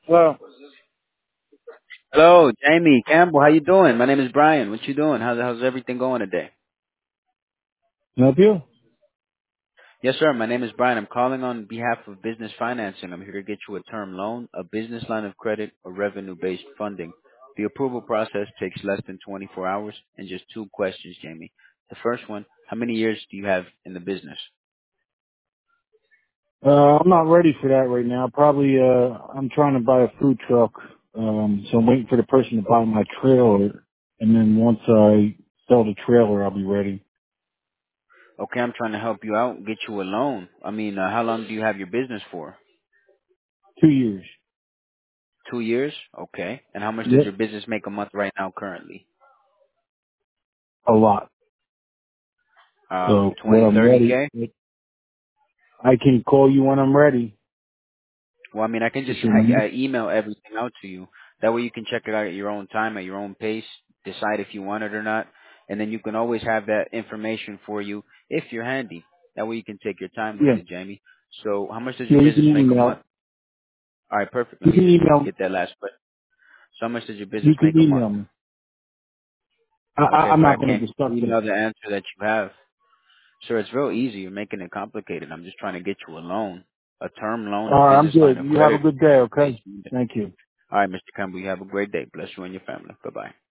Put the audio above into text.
Well, Hello, Jamie Campbell. How you doing? My name is Brian. What you doing? How's everything going today? can I help you? Yes, sir. My name is Brian. I'm calling on behalf of business financing. I'm here to get you a term loan, a business line of credit, or revenue-based funding. The approval process takes less than 24 hours and just two questions, Jamie. The first one, how many years do you have in the business? I'm not ready for that right now. Probably, I'm trying to buy a food truck. So I'm waiting for the person to buy my trailer. And then once I sell the trailer, I'll be ready. Okay, I'm trying to help you out, get you a loan. How long do you have your business for? 2 years. 2 years? Okay. And how much does Yep. your business make a month right now currently? A lot. So when 20, I'm 30K? ready, I can call you when I'm ready. Well, I can just Just remember. email everything out to you. That way you can check it out at your own time, at your own pace, decide if you want it or not, and then you can always have that information for you if you're handy. That way you can take your time with Yeah. it, Jamie. So how much does your Yeah, you business can make a month? email. All right, perfect. Let You me can just email. get that last question. So how much does your business You can make a month? email me. Okay, I'm but I not going to can't discuss it. email the answer that you have. Sir, it's real easy. You're making it complicated. I'm just trying to get you a loan, a term loan, a All right, I'm business line good. of You have a credit. good day, okay? Thank you. All right, Mr. Campbell, you have a great day. Bless you and your family. Bye-bye.